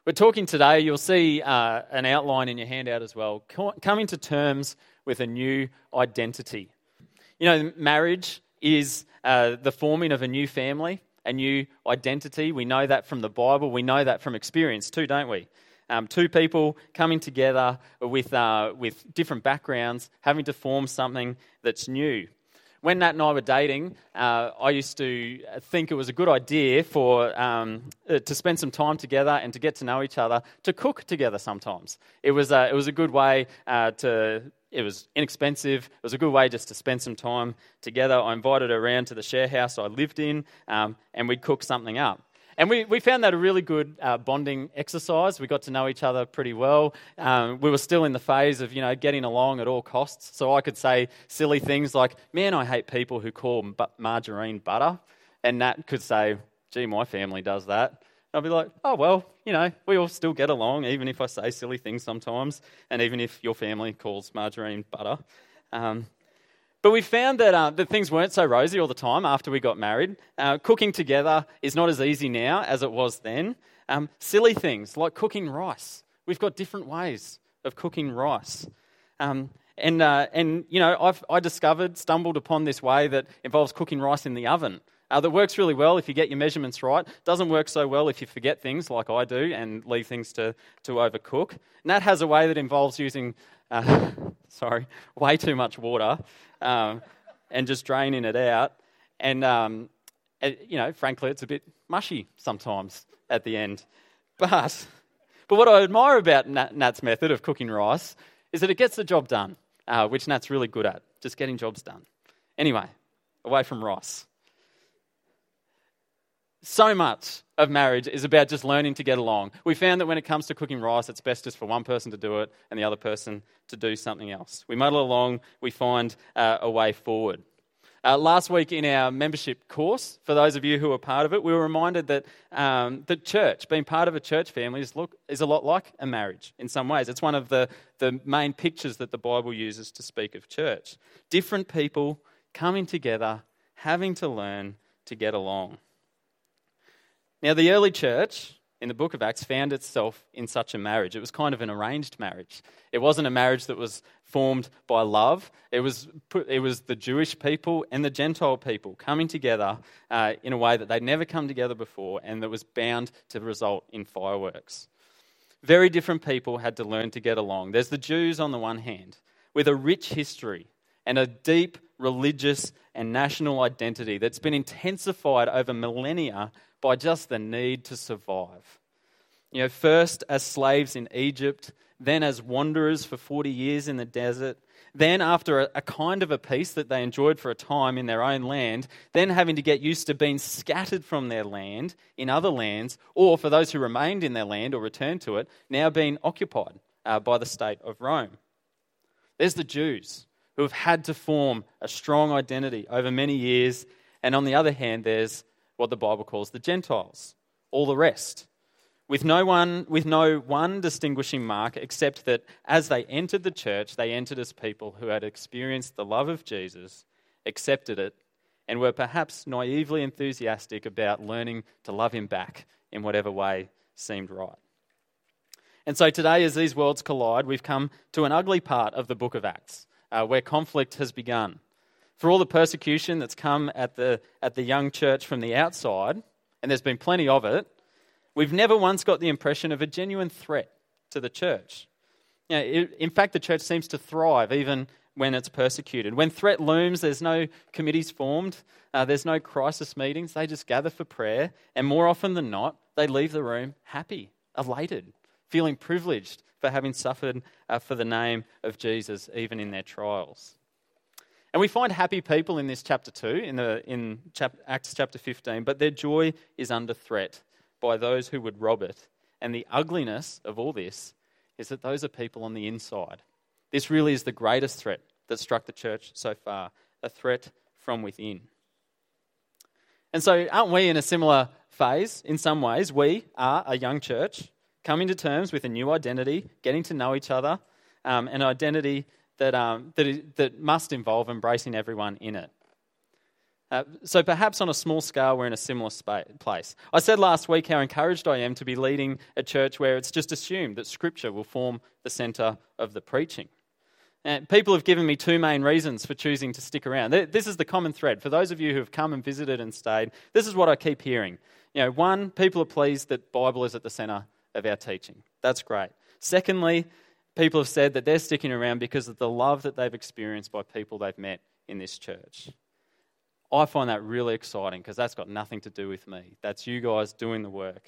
We're talking today, you'll see an outline in your handout as well, coming to terms with a new identity. You know, marriage is the forming of a new family, a new identity. We know that from the Bible. We know that from experience too, don't we? Two people coming together with different backgrounds, having to form something that's new. When Nat and I were dating, I used to think it was a good idea to spend some time together and to get to know each other, to cook together sometimes. It was a good way it was inexpensive. It was a good way just to spend some time together. I invited her around to the share house I lived in, and we'd cook something up. And we found that a really good bonding exercise. We got to know each other pretty well. We were still in the phase of, getting along at all costs. So I could say silly things like, man, I hate people who call margarine butter. And Nat could say, gee, my family does that. And I'd be like, oh, well, we all still get along, even if I say silly things sometimes, and even if your family calls margarine butter. But we found that things weren't so rosy all the time after we got married. Cooking together is not as easy now as it was then. Silly things like cooking rice. We've got different ways of cooking rice. I stumbled upon this way that involves cooking rice in the oven. That works really well if you get your measurements right. Doesn't work so well if you forget things like I do and leave things to overcook. Nat has a way that involves using way too much water and just draining it out. And, frankly, it's a bit mushy sometimes at the end. But what I admire about Nat's method of cooking rice is that it gets the job done, which Nat's really good at, just getting jobs done. Anyway, away from rice. So much of marriage is about just learning to get along. We found that when it comes to cooking rice, it's best just for one person to do it and the other person to do something else. We muddle along, we find a way forward. Last week in our membership course, for those of you who are part of it, we were reminded that the church, being part of a church family, is a lot like a marriage in some ways. It's one of the main pictures that the Bible uses to speak of church. Different people coming together, having to learn to get along. Now, the early church in the book of Acts found itself in such a marriage. It was kind of an arranged marriage. It wasn't a marriage that was formed by love. It was the Jewish people and the Gentile people coming together in a way that they'd never come together before and that was bound to result in fireworks. Very different people had to learn to get along. There's the Jews on the one hand, with a rich history and a deep religious and national identity that's been intensified over millennia by just the need to survive. First as slaves in Egypt, then as wanderers for 40 years in the desert, then after a kind of a peace that they enjoyed for a time in their own land, then having to get used to being scattered from their land in other lands, or for those who remained in their land or returned to it, now being occupied by the state of Rome. There's the Jews who have had to form a strong identity over many years, and on the other hand, there's what the Bible calls the Gentiles, all the rest, with no one distinguishing mark except that as they entered the church, they entered as people who had experienced the love of Jesus, accepted it, and were perhaps naively enthusiastic about learning to love him back in whatever way seemed right. And so today, as these worlds collide, we've come to an ugly part of the book of Acts, where conflict has begun. For all the persecution that's come at the young church from the outside, and there's been plenty of it, we've never once got the impression of a genuine threat to the church. In fact, the church seems to thrive even when it's persecuted. When threat looms, there's no committees formed, there's no crisis meetings, they just gather for prayer, and more often than not, they leave the room happy, elated, feeling privileged for having suffered for the name of Jesus, even in their trials. And we find happy people in this chapter 2, in Acts chapter 15, but their joy is under threat by those who would rob it. And the ugliness of all this is that those are people on the inside. This really is the greatest threat that struck the church so far, a threat from within. And so aren't we in a similar phase in some ways? We are a young church coming to terms with a new identity, getting to know each other, an identity that must involve embracing everyone in it. So perhaps on a small scale, we're in a similar place. I said last week how encouraged I am to be leading a church where it's just assumed that Scripture will form the centre of the preaching. And people have given me two main reasons for choosing to stick around. This is the common thread. For those of you who have come and visited and stayed, this is what I keep hearing. One, people are pleased that Bible is at the centre of our teaching. That's great. Secondly, people have said that they're sticking around because of the love that they've experienced by people they've met in this church. I find that really exciting because that's got nothing to do with me. That's you guys doing the work.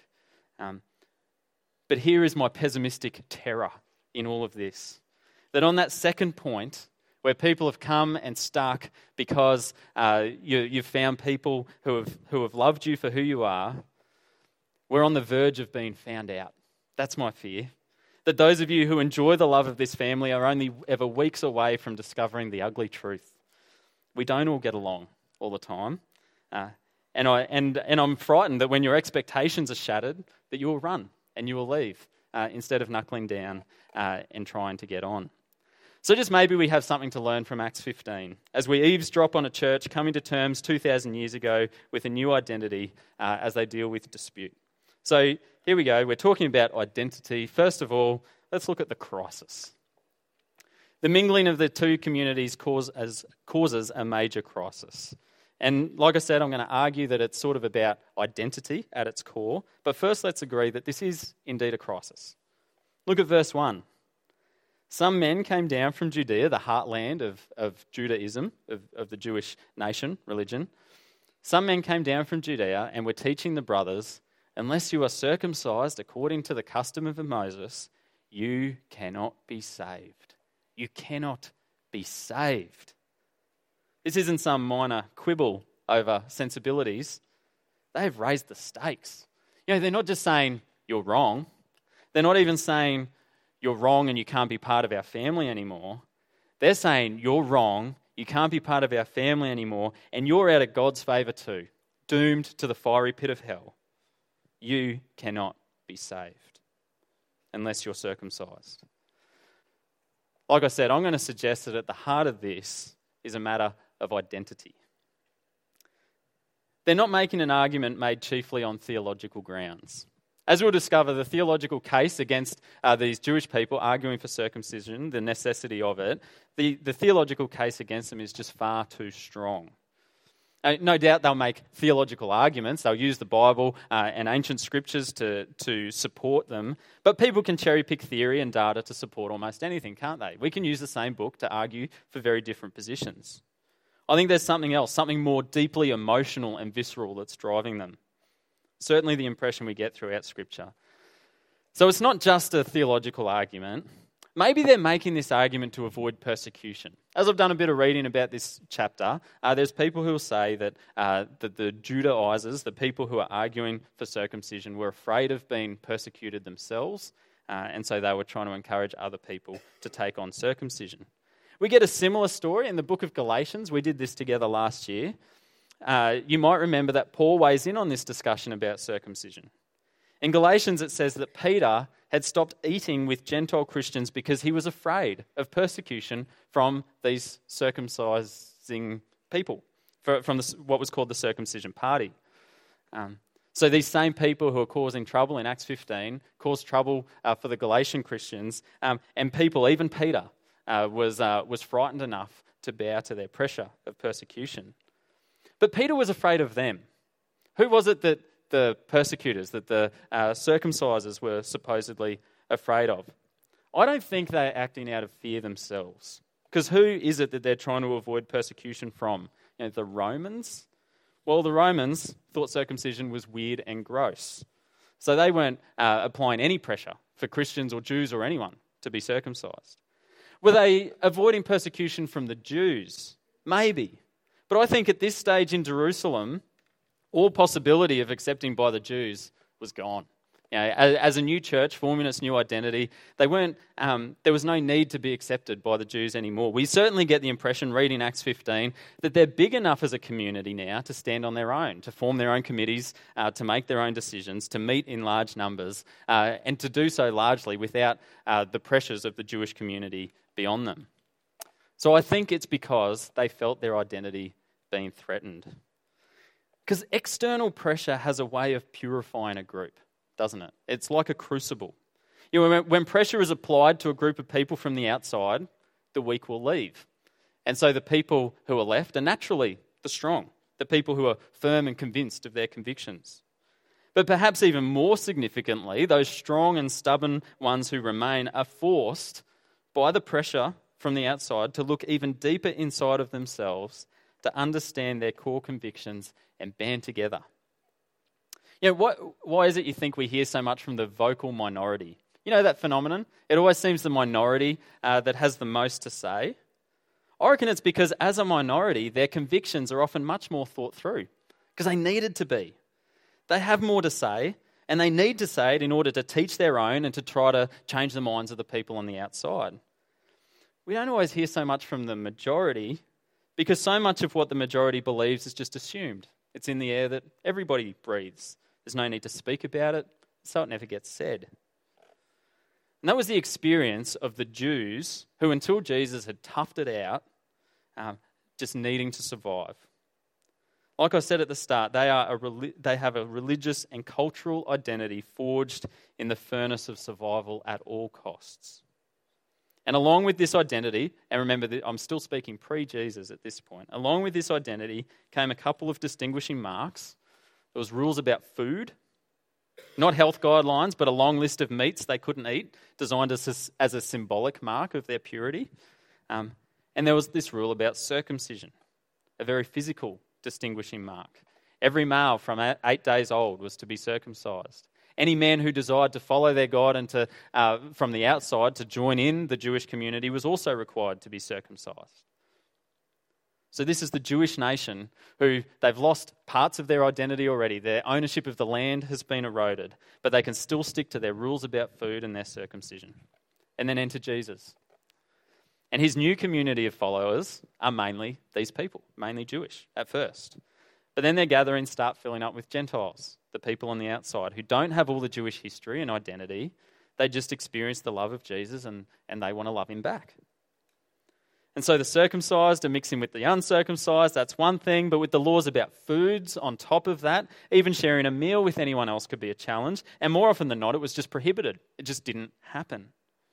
But here is my pessimistic terror in all of this. That on that second point, where people have come and stuck because you've found people who have loved you for who you are, we're on the verge of being found out. That's my fear. That those of you who enjoy the love of this family are only ever weeks away from discovering the ugly truth. We don't all get along all the time. And I'm frightened that when your expectations are shattered, that you will run and you will leave instead of knuckling down and trying to get on. So just maybe we have something to learn from Acts 15 as we eavesdrop on a church coming to terms 2,000 years ago with a new identity as they deal with dispute. So here we go. We're talking about identity. First of all, let's look at the crisis. The mingling of the two communities causes a major crisis. And like I said, I'm going to argue that it's sort of about identity at its core. But first, let's agree that this is indeed a crisis. Look at verse 1. Some men came down from Judea, the heartland of Judaism, of the Jewish nation, religion. Some men came down from Judea and were teaching the brothers, unless you are circumcised according to the custom of Moses, you cannot be saved. You cannot be saved. This isn't some minor quibble over sensibilities. They have raised the stakes. They're not just saying you're wrong. They're not even saying you're wrong and you can't be part of our family anymore. They're saying you're wrong, you can't be part of our family anymore, and you're out of God's favour too, doomed to the fiery pit of hell. You cannot be saved unless you're circumcised. Like I said, I'm going to suggest that at the heart of this is a matter of identity. They're not making an argument made chiefly on theological grounds. As we'll discover, the theological case against these Jewish people arguing for circumcision, the necessity of it, the theological case against them is just far too strong. No doubt they'll make theological arguments. They'll use the Bible and ancient scriptures to support them. But people can cherry pick theory and data to support almost anything, can't they? We can use the same book to argue for very different positions. I think there's something else, something more deeply emotional and visceral that's driving them. Certainly the impression we get throughout Scripture. So it's not just a theological argument. Maybe they're making this argument to avoid persecution. As I've done a bit of reading about this chapter, there's people who will say that the Judaizers, the people who are arguing for circumcision, were afraid of being persecuted themselves, and so they were trying to encourage other people to take on circumcision. We get a similar story in the book of Galatians. We did this together last year. You might remember that Paul weighs in on this discussion about circumcision. In Galatians, it says that Peter had stopped eating with Gentile Christians because he was afraid of persecution from these circumcising people, from what was called the circumcision party. So these same people who are causing trouble in Acts 15 caused trouble for the Galatian Christians, and people, even Peter, was frightened enough to bow to their pressure of persecution. But Peter was afraid of them. Who was it that the persecutors, that the circumcisers were supposedly afraid of? I don't think they're acting out of fear themselves. Because who is it that they're trying to avoid persecution from? The Romans? Well, the Romans thought circumcision was weird and gross. So they weren't applying any pressure for Christians or Jews or anyone to be circumcised. Were they avoiding persecution from the Jews? Maybe. But I think at this stage in Jerusalem, all possibility of accepting by the Jews was gone. As a new church forming its new identity, there was no need to be accepted by the Jews anymore. We certainly get the impression, reading Acts 15, that they're big enough as a community now to stand on their own, to form their own committees, to make their own decisions, to meet in large numbers, and to do so largely without the pressures of the Jewish community beyond them. So I think it's because they felt their identity being threatened. Because external pressure has a way of purifying a group, doesn't it? It's like a crucible. When pressure is applied to a group of people from the outside, the weak will leave. And so the people who are left are naturally the strong, the people who are firm and convinced of their convictions. But perhaps even more significantly, those strong and stubborn ones who remain are forced by the pressure from the outside to look even deeper inside of themselves, to understand their core convictions and band together. Why is it you think we hear so much from the vocal minority? You know that phenomenon? It always seems the minority that has the most to say. I reckon it's because as a minority, their convictions are often much more thought through, because they needed to be. They have more to say, and they need to say it in order to teach their own and to try to change the minds of the people on the outside. We don't always hear so much from the majority, because so much of what the majority believes is just assumed. It's in the air that everybody breathes. There's no need to speak about it, so it never gets said. And that was the experience of the Jews who, until Jesus had toughed it out, just needing to survive. Like I said at the start, they have a religious and cultural identity forged in the furnace of survival at all costs. And along with this identity, and remember that I'm still speaking pre-Jesus at this point, along with this identity came a couple of distinguishing marks. There was rules about food, not health guidelines, but a long list of meats they couldn't eat, designed as a symbolic mark of their purity. And there was this rule about circumcision, a very physical distinguishing mark. Every male from 8 days old was to be circumcised. Any man who desired to follow their God and from the outside to join in the Jewish community was also required to be circumcised. So this is the Jewish nation who they've lost parts of their identity already. Their ownership of the land has been eroded, but they can still stick to their rules about food and their circumcision. And then enter Jesus. And his new community of followers are mainly these people, mainly Jewish at first. But then their gatherings start filling up with Gentiles, the people on the outside, who don't have all the Jewish history and identity. They just experience the love of Jesus and they want to love him back. And so the circumcised are mixing with the uncircumcised, that's one thing, but with the laws about foods on top of that, even sharing a meal with anyone else could be a challenge. And more often than not, it was just prohibited. It just didn't happen.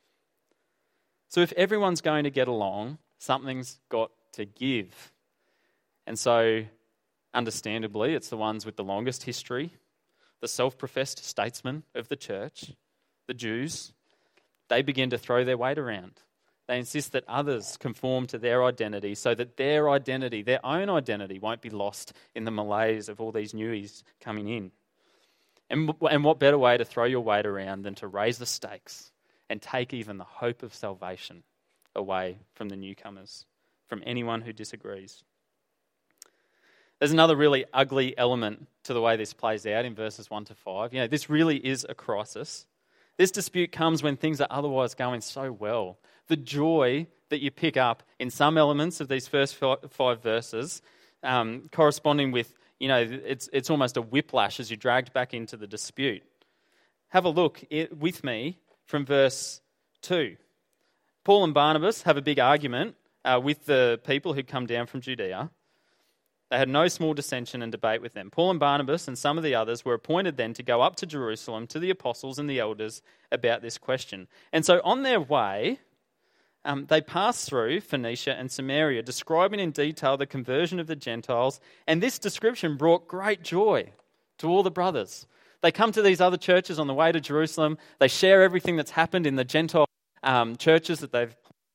So if everyone's going to get along, something's got to give. And so, understandably, it's the ones with the longest history, the self-professed statesmen of the church, the Jews. They begin to throw their weight around. They insist that others conform to their identity so that their identity, their own identity, won't be lost in the malaise of all these newies coming in. And what better way to throw your weight around than to raise the stakes and take even the hope of salvation away from the newcomers, from anyone who disagrees. There's another really ugly element to the way this plays out in verses 1 to 5. This really is a crisis. This dispute comes when things are otherwise going so well. The joy that you pick up in some elements of these first 5 verses, corresponding with, it's almost a whiplash as you're dragged back into the dispute. Have a look with me from verse 2. Paul and Barnabas have a big argument with the people who come down from Judea. They had no small dissension and debate with them. Paul and Barnabas and some of the others were appointed then to go up to Jerusalem to the apostles and the elders about this question. And so on their way, they passed through Phoenicia and Samaria, describing in detail the conversion of the Gentiles. And this description brought great joy to all the brothers. They come to these other churches on the way to Jerusalem. They share everything that's happened in the Gentile churches that they've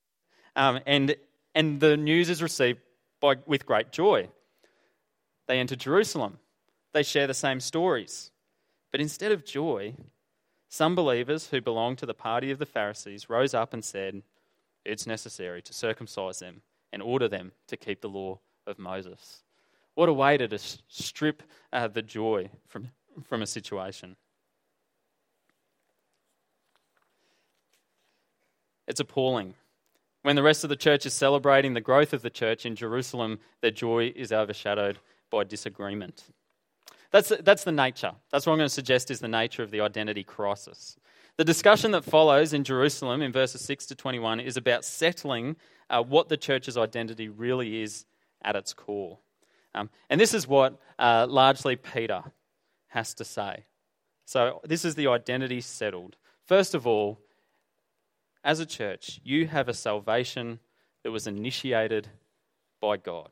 and the news is received with great joy. They enter Jerusalem. They share the same stories. But instead of joy, some believers who belonged to the party of the Pharisees rose up and said, it's necessary to circumcise them and order them to keep the law of Moses. What a way to strip the joy from a situation. It's appalling. When the rest of the church is celebrating the growth of the church in Jerusalem, their joy is overshadowed by disagreement. That's the nature. That's what I'm going to suggest is the nature of the identity crisis. The discussion that follows in Jerusalem in verses 6 to 21 is about settling what the church's identity really is at its core. And this is what largely Peter has to say. So this is the identity settled. First of all, as a church, you have a salvation that was initiated by God.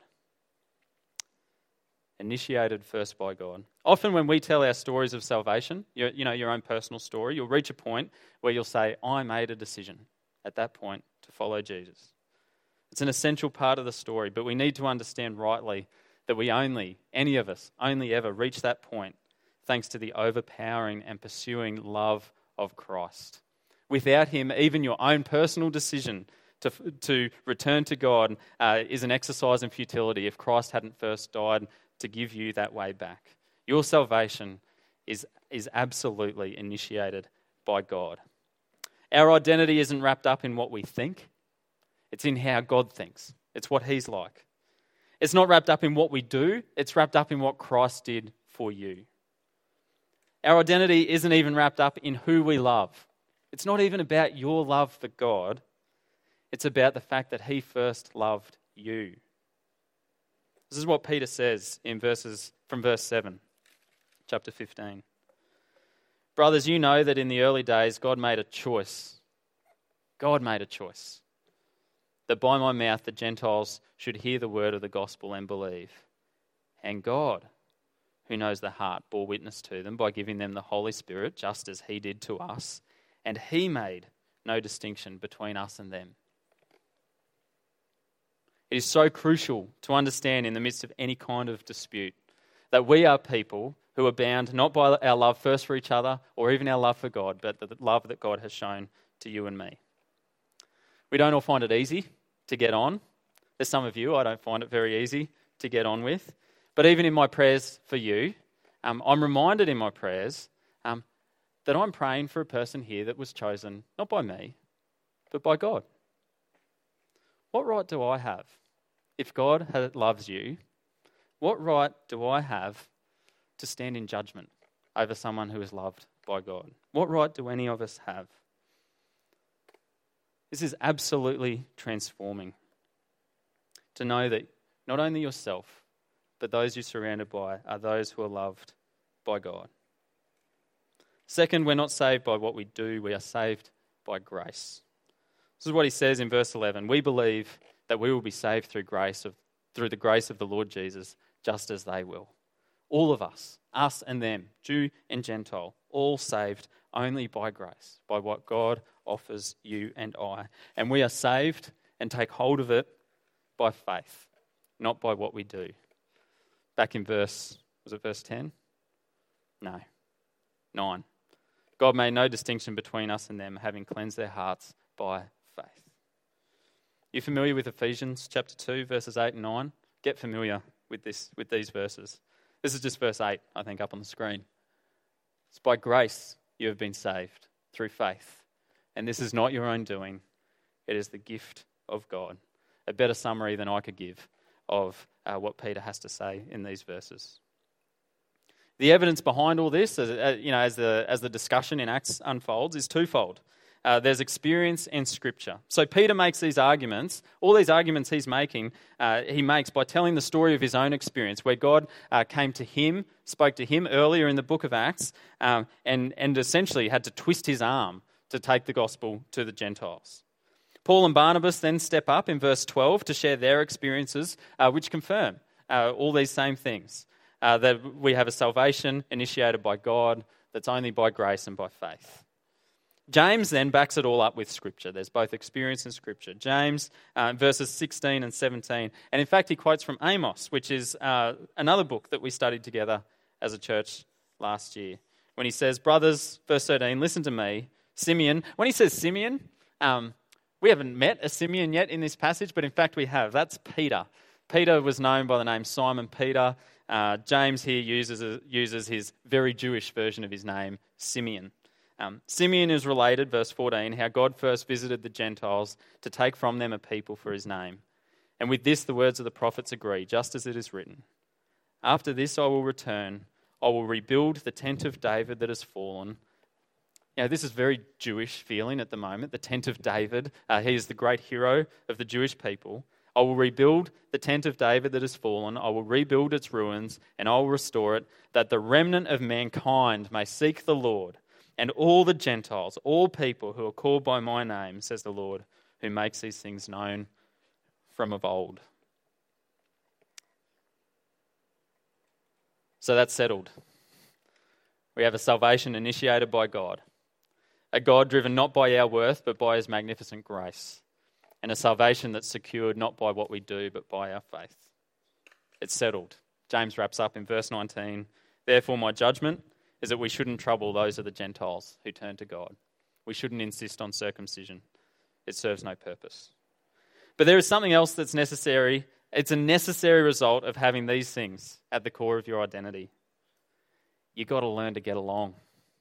Initiated first by God. Often when we tell our stories of salvation, your own personal story, you'll reach a point where you'll say, I made a decision at that point to follow Jesus. It's an essential part of the story, but we need to understand rightly that any of us, only ever reach that point thanks to the overpowering and pursuing love of Christ. Without him, even your own personal decision to return to God is an exercise in futility if Christ hadn't first died to give you that way back. Your salvation is absolutely initiated by God. Our identity isn't wrapped up in what we think. It's in how God thinks. It's what he's like. It's not wrapped up in what we do. It's wrapped up in what Christ did for you. Our identity isn't even wrapped up in who we love. It's not even about your love for God. It's about the fact that he first loved you. This is what Peter says in from verse 7, chapter 15. Brothers, you know that in the early days God made a choice. God made a choice that by my mouth the Gentiles should hear the word of the gospel and believe. And God, who knows the heart, bore witness to them by giving them the Holy Spirit, just as he did to us, and he made no distinction between us and them. It is so crucial to understand in the midst of any kind of dispute that we are people who are bound not by our love first for each other or even our love for God, but the love that God has shown to you and me. We don't all find it easy to get on. There's some of you I don't find it very easy to get on with. But even in my prayers for you, I'm reminded in my prayers that I'm praying for a person here that was chosen not by me, but by God. What right do I have? If God loves you, what right do I have to stand in judgment over someone who is loved by God? What right do any of us have? This is absolutely transforming to know that not only yourself, but those you're surrounded by are those who are loved by God. Second, we're not saved by what we do, we are saved by grace. This is what he says in verse 11. We believe that we will be saved through the grace of the Lord Jesus, just as they will. All of us and them, Jew and Gentile, all saved only by grace, by what God offers you and I. And we are saved and take hold of it by faith, not by what we do. Back in verse 10? No, 9. God made no distinction between us and them, having cleansed their hearts by faith. You familiar with Ephesians chapter 2, verses 8 and 9? Get familiar with these verses. This is just verse 8, I think, up on the screen. It's by grace you have been saved through faith. And this is not your own doing. It is the gift of God. A better summary than I could give of what Peter has to say in these verses. The evidence behind all this, as the discussion in Acts unfolds, is twofold. There's experience and Scripture. So Peter makes these arguments. All these arguments he makes by telling the story of his own experience, where God came to him, spoke to him earlier in the book of Acts, and essentially had to twist his arm to take the gospel to the Gentiles. Paul and Barnabas then step up in verse 12 to share their experiences, which confirm all these same things. That we have a salvation initiated by God that's only by grace and by faith. James then backs it all up with Scripture. There's both experience and Scripture. James, verses 16 and 17. And in fact, he quotes from Amos, which is another book that we studied together as a church last year. When he says, brothers, verse 13, listen to me, Simeon. When he says Simeon, we haven't met a Simeon yet in this passage, but in fact we have. That's Peter. Peter was known by the name Simon Peter. James here uses his very Jewish version of his name, Simeon. Simeon is related, verse 14, how God first visited the Gentiles to take from them a people for his name. And with this the words of the prophets agree, just as it is written. After this I will return, I will rebuild the tent of David that has fallen. This is very Jewish feeling at the moment, the tent of David. He is the great hero of the Jewish people. I will rebuild the tent of David that has fallen. I will rebuild its ruins, and I will restore it, that the remnant of mankind may seek the Lord, and all the Gentiles, all people who are called by my name, says the Lord, who makes these things known from of old. So that's settled. We have a salvation initiated by God, a God driven not by our worth, but by his magnificent grace, and a salvation that's secured not by what we do, but by our faith. It's settled. James wraps up in verse 19, therefore my judgment is that we shouldn't trouble those of the Gentiles who turn to God. We shouldn't insist on circumcision. It serves no purpose. But there is something else that's necessary. It's a necessary result of having these things at the core of your identity. You've got to learn to get along.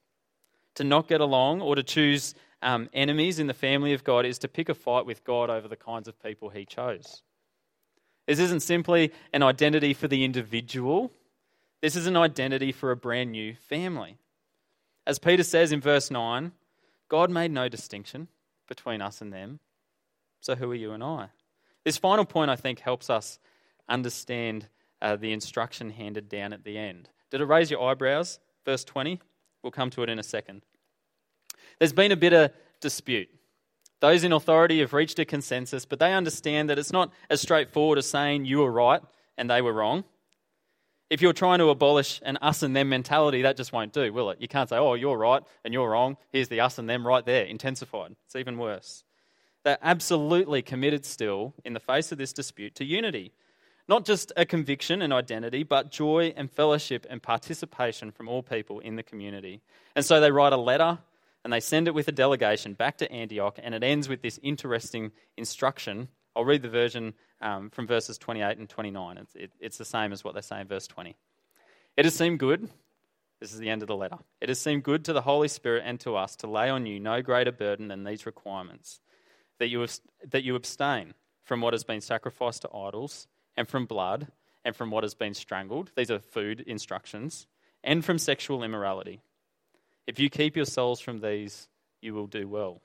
To not get along or to choose enemies in the family of God is to pick a fight with God over the kinds of people he chose. This isn't simply an identity for the individual. This is an identity for a brand new family. As Peter says in verse 9, God made no distinction between us and them. So who are you and I? This final point, I think, helps us understand the instruction handed down at the end. Did it raise your eyebrows? Verse 20. We'll come to it in a second. There's been a bit of dispute. Those in authority have reached a consensus, but they understand that it's not as straightforward as saying you were right and they were wrong. If you're trying to abolish an us and them mentality, that just won't do, will it? You can't say, oh, you're right and you're wrong. Here's the us and them right there, intensified. It's even worse. They're absolutely committed still, in the face of this dispute, to unity. Not just a conviction and identity, but joy and fellowship and participation from all people in the community. And so they write a letter and they send it with a delegation back to Antioch, and it ends with this interesting instruction. I'll read the version from verses 28 and 29. It's the same as what they say in verse 20. It has seemed good, this is the end of the letter, it has seemed good to the Holy Spirit and to us to lay on you no greater burden than these requirements, that you abstain from what has been sacrificed to idols, and from blood, and from what has been strangled. These are food instructions, and from sexual immorality. If you keep yourselves from these, you will do well.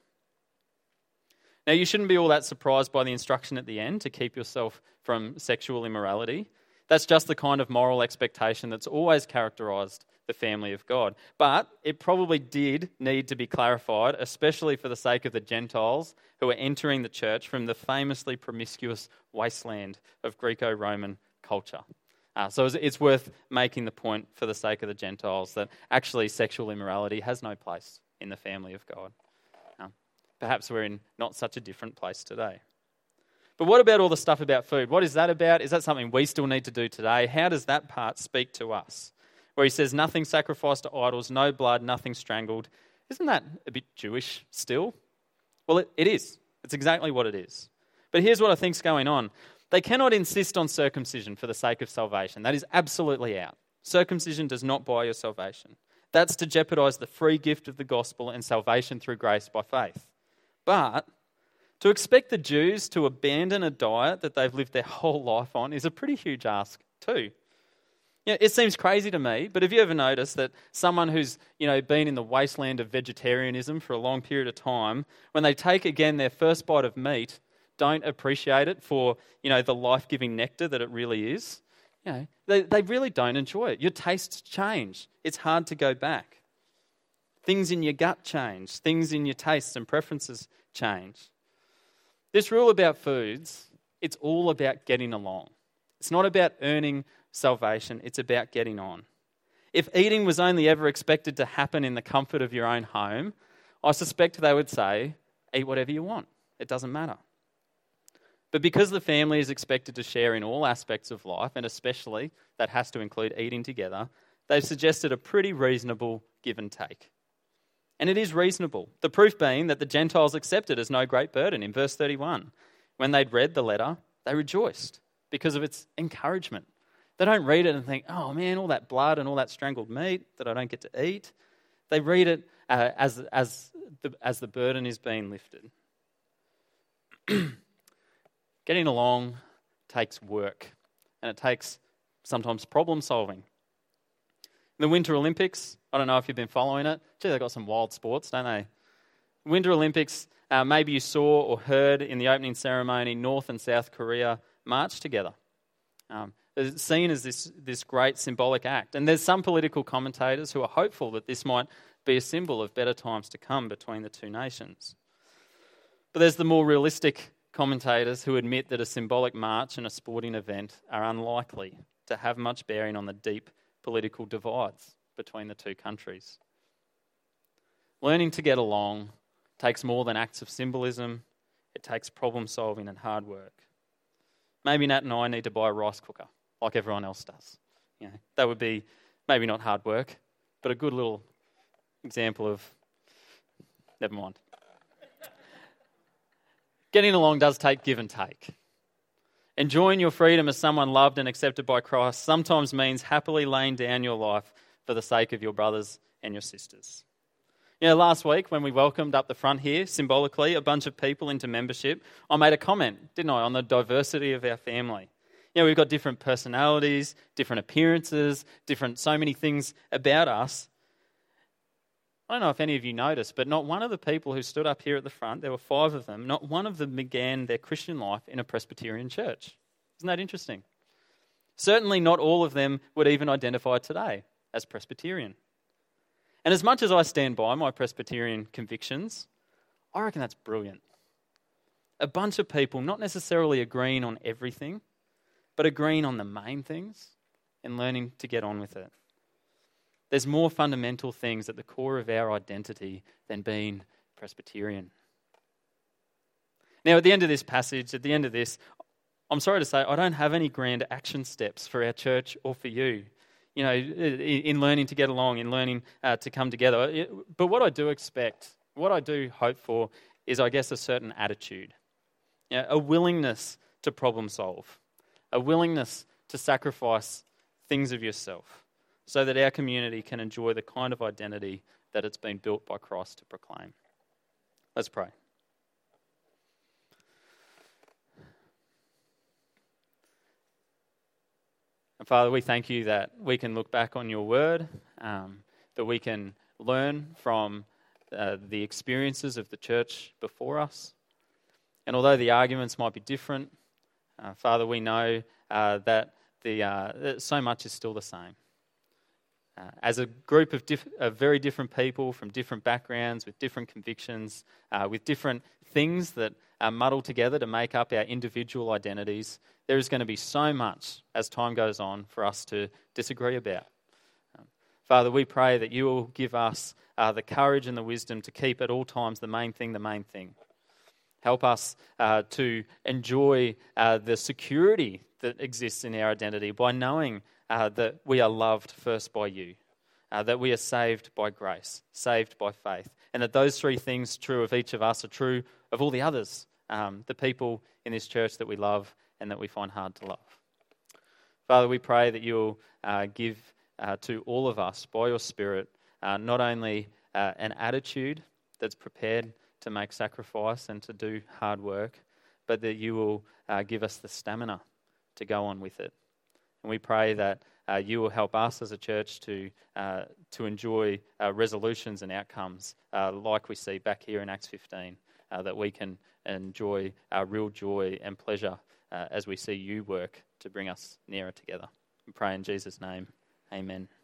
Now, you shouldn't be all that surprised by the instruction at the end to keep yourself from sexual immorality. That's just the kind of moral expectation that's always characterised the family of God. But it probably did need to be clarified, especially for the sake of the Gentiles who are entering the church from the famously promiscuous wasteland of Greco-Roman culture. So it's worth making the point for the sake of the Gentiles that actually sexual immorality has no place in the family of God. Perhaps we're in not such a different place today. But what about all the stuff about food? What is that about? Is that something we still need to do today? How does that part speak to us? Where he says, nothing sacrificed to idols, no blood, nothing strangled. Isn't that a bit Jewish still? Well, it is. It's exactly what it is. But here's what I think's going on. They cannot insist on circumcision for the sake of salvation. That is absolutely out. Circumcision does not buy your salvation. That's to jeopardise the free gift of the gospel and salvation through grace by faith. But to expect the Jews to abandon a diet that they've lived their whole life on is a pretty huge ask too. It seems crazy to me, but have you ever noticed that someone who's been in the wasteland of vegetarianism for a long period of time, when they take again their first bite of meat, don't appreciate it for the life-giving nectar that it really is? They really don't enjoy it. Your tastes change. It's hard to go back. Things in your gut change. Things in your tastes and preferences change. This rule about foods, it's all about getting along. It's not about earning salvation, it's about getting on. If eating was only ever expected to happen in the comfort of your own home, I suspect they would say, eat whatever you want. It doesn't matter. But because the family is expected to share in all aspects of life, and especially that has to include eating together, they've suggested a pretty reasonable give and take. And it is reasonable. The proof being that the Gentiles accepted as no great burden in verse 31. When they'd read the letter, they rejoiced because of its encouragement. They don't read it and think, oh man, all that blood and all that strangled meat that I don't get to eat. They read it as the burden is being lifted. Getting along takes work, and it takes sometimes problem solving. In the Winter Olympics, I don't know if you've been following it. Gee, they've got some wild sports, don't they? Winter Olympics, Maybe you saw or heard in the opening ceremony North and South Korea march together. It's seen as this great symbolic act. And there's some political commentators who are hopeful that this might be a symbol of better times to come between the two nations. But there's the more realistic commentators who admit that a symbolic march and a sporting event are unlikely to have much bearing on the deep political divides between the two countries. Learning to get along takes more than acts of symbolism. It takes problem solving and hard work. Maybe Nat and I need to buy a rice cooker like everyone else does. That would be maybe not hard work, but a good little example of, never mind. Getting along does take give and take. Enjoying your freedom as someone loved and accepted by Christ sometimes means happily laying down your life for the sake of your brothers and your sisters. Last week when we welcomed up the front here, symbolically, a bunch of people into membership, I made a comment, didn't I, on the diversity of our family. We've got different personalities, different appearances, so many things about us. I don't know if any of you noticed, but not one of the people who stood up here at the front, there were 5 of them, not one of them began their Christian life in a Presbyterian church. Isn't that interesting? Certainly not all of them would even identify today as Presbyterian. And as much as I stand by my Presbyterian convictions, I reckon that's brilliant. A bunch of people not necessarily agreeing on everything, but agreeing on the main things and learning to get on with it. There's more fundamental things at the core of our identity than being Presbyterian. Now, at the end of this passage, at the end of this, I'm sorry to say, I don't have any grand action steps for our church or for you, in learning to get along, in learning to come together. But what I do expect, what I do hope for, is, I guess, a certain attitude, a willingness to problem solve, a willingness to sacrifice things of yourself, so that our community can enjoy the kind of identity that it's been built by Christ to proclaim. Let's pray. And Father, we thank you that we can look back on your word, that we can learn from the experiences of the church before us. And although the arguments might be different, Father, we know that so much is still the same. As a group of very different people from different backgrounds, with different convictions, with different things that are muddled together to make up our individual identities, there is going to be so much as time goes on for us to disagree about. Father, we pray that you will give us the courage and the wisdom to keep at all times the main thing. Help us to enjoy the security that exists in our identity by knowing that we are loved first by you, that we are saved by grace, saved by faith, and that those 3 things true of each of us are true of all the others, the people in this church that we love and that we find hard to love. Father, we pray that you'll give to all of us, by your Spirit, not only an attitude that's prepared to make sacrifice and to do hard work, but that you will give us the stamina to go on with it. And we pray that you will help us as a church to enjoy resolutions and outcomes like we see back here in Acts 15, that we can enjoy real joy and pleasure as we see you work to bring us nearer together. We pray in Jesus' name. Amen.